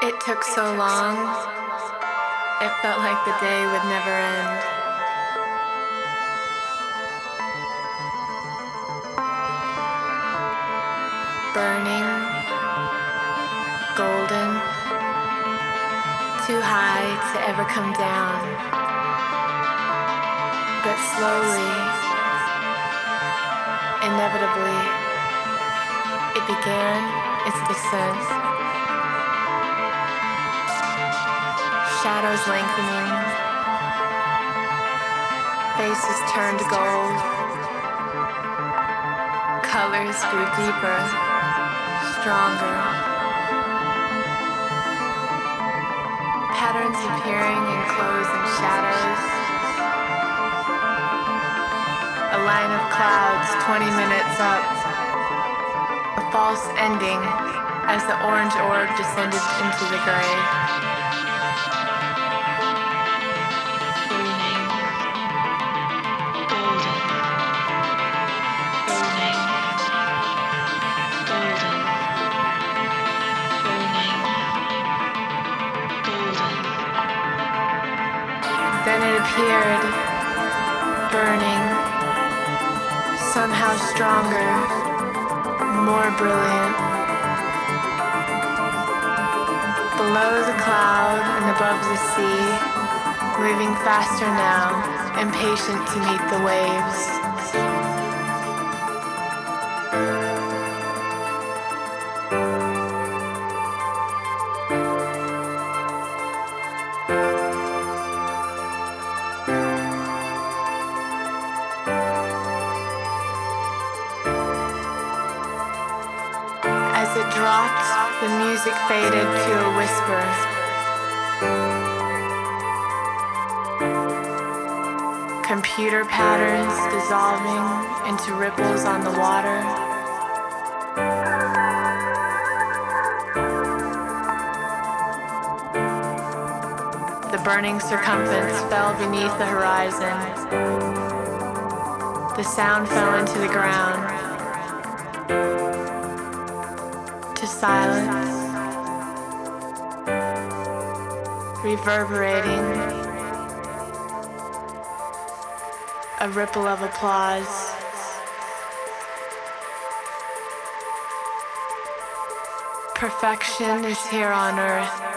It took so long, it felt like the day would never end. Burning, golden, too high to ever come down. But slowly, inevitably, it began its descent. Shadows lengthening, faces turned gold, colors grew deeper, stronger, patterns appearing in clothes and shadows, a line of clouds 20 minutes up, a false ending as the orange orb descended into the gray. Then it appeared, burning, somehow stronger, more brilliant. Below the cloud and above the sea, moving faster now, impatient to meet the waves. As it dropped, the music faded to a whisper. Computer patterns dissolving into ripples on the water. The burning circumference fell beneath the horizon. The sound fell into the ground. To silence, reverberating, a ripple of applause. Perfection is here on earth.